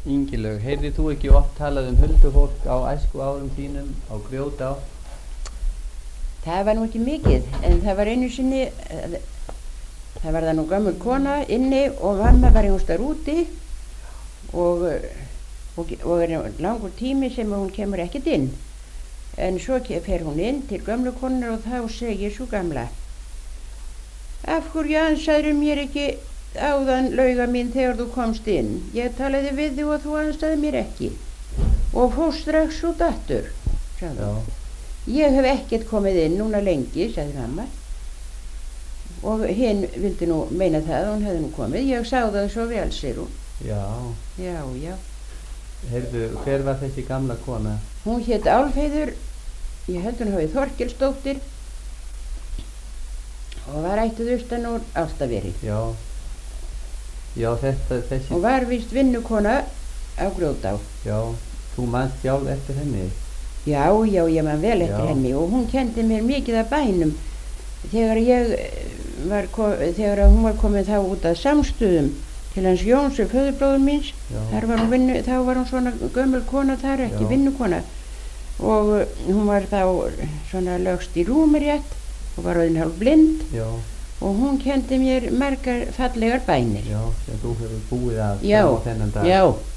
Ingilaug, heyrðir þú ekki oft talað huldufólk á æsku árum þínum á Grjótá? Það var nú ekki mikið, en það var einu sinni, það var það nú gömul kona inni og mamma var einhvers staðar úti og er langur tími sem hún kemur ekkert inn. En svo fer hún inn til gömlu konunar og þá segir svo gamla: Af hverju ansaðir mér ekki áðan, Lauga mín, þegar þú komst inn? Ég talaði við þig og þú ansaði mér ekki og fórst strax út aftur, sagði hún. Ég hef ekkert komið inn núna lengi, sagði mamma. Og hinn vildi nú meina það, hún hefði nú komið. Ég sá það svo vel, segir hún. Já. Já, já. Heyrðu, hver var þessi gamla kona? Hún hét Álfheiður, ég held hún hafi Þorkelsdóttir og var ættuð austan úr Álftaveri. Já. Já, þessi... Og var víst vinnukona á Grjótá. Já, þú manst sjálf eftir henni? Já, ég man vel eftir henni og hún kendi mér mikið af bænum. Þegar hún var komin þá út að Samstöðum til hans Jónsef, föðurbróður míns, þá var hún svona gömul kona þar, ekki vinnukona. Og hún var þá svona lögst í rúmi rétt og var orðin hálf blind. Já. Og hún kendi mér margar fallegar bænir. Já, sem þú hefur búið að á þennan dag. Já.